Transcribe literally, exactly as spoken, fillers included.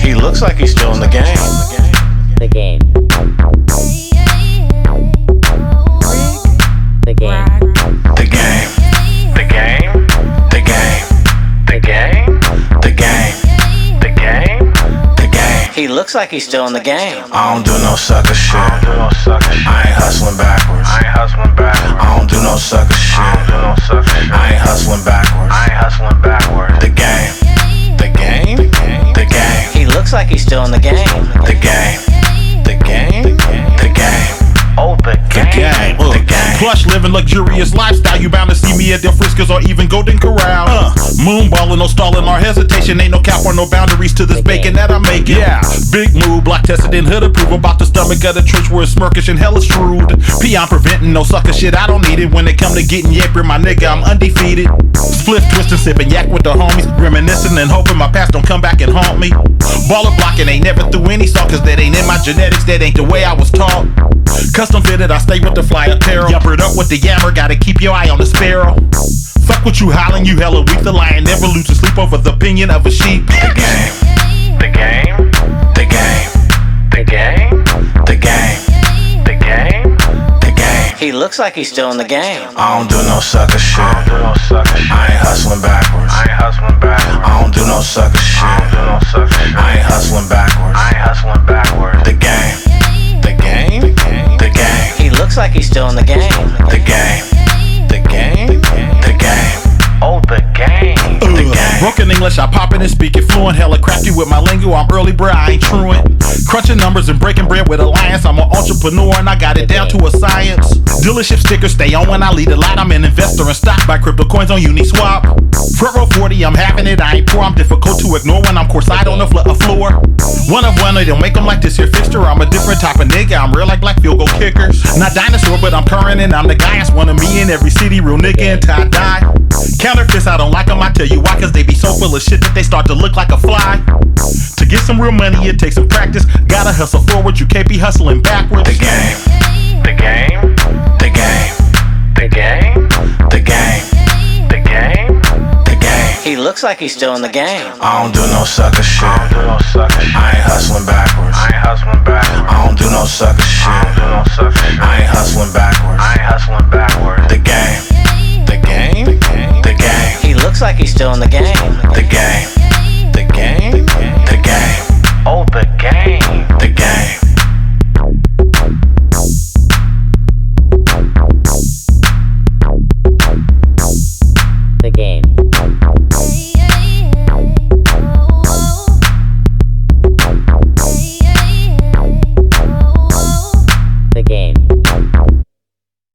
He looks like he's still in the game. The game. The game. The game. The game. The game. The game. The game. The game. The game. He looks like he's still in the game. I don't do no sucker shit. I don't do no sucker shit. I ain't hustling backwards. I ain't hustling backwards. I don't do no sucker shit. I don't do no sucker shit. I ain't hustling backwards. I ain't hustling backwards. The game. The game. The game. He looks like he's still in the game. The game. The game. The game. Oh, the game. The game. Uh, the game. Plush living luxurious lifestyle. You bound to see me at Del Frisco's or even Golden Corral. Uh, moonballing, no stalling or hesitation. Ain't no cap or no boundaries to this bacon that I'm making. Yeah, big move, block tested in hood approval. About the stomach of the church where it's smirkish and hella shrewd. Peon preventing no sucker shit. I don't need it when it come to getting yapper. My nigga, I'm undefeated. Split twisting, sipping yak with the homies, reminiscing and hoping my past don't come back and haunt me. Baller blocking, ain't never through any song, cause that ain't in my genetics. That ain't the way I was taught. Custom fitted, I stay with the fly apparel. Yumpered up with the yammer, gotta keep your eye on the sparrow. Fuck what you hollering, you hella weak. The lion never loses sleep over the opinion of a sheep. The game. The game. The game. The game. The game. The game. The game. He looks like he's still in the game. I don't do no sucker shit. I don't do no sucker shit. I ain't hustling backwards. I ain't hustling backwards. I don't do no sucker shit. I don't do no sucker shit. I ain't hustling backwards. I ain't hustling backwards. The game. The game. The game. He looks like he's still in the game. The game. The game. The game. Oh, the game. The game. Broken English, I pop in and speak it fluent. Hella crafty with my lingo, I'm early, bruh, I ain't truant. Crunching numbers and breaking bread with alliance. I'm an entrepreneur and I got it down to a science. Dealership stickers stay on when I lead a lot. I'm an investor in stock, buy crypto coins on Uniswap. Front row forty, I'm having it, I ain't poor. I'm difficult to ignore when I'm courtside on the fl- a floor. One of one, they don't make them like this here fixture. I'm a different type of nigga, I'm real like black field goal kickers. Not dinosaur, but I'm current and I'm the guy. It's one of me in every city, real nigga and tie-dye. Counterfeits, I don't like them, I tell you why, cause they be so full of shit that they start to look like a fly. To get some real money, it takes some practice. Gotta hustle forward, you can't be hustling backwards. The game. The game. The game. The game. The game. The game. The game. He looks like he's still in the game. I don't do no sucker shit. I don't do no sucker shit. I ain't hustling backwards. I ain't hustling backwards. I don't do no sucker shit. I don't do no sucker shit. I ain't hustling backwards. I ain't hustling backwards. The game. The game. The game. He looks like he's still in the game. The game.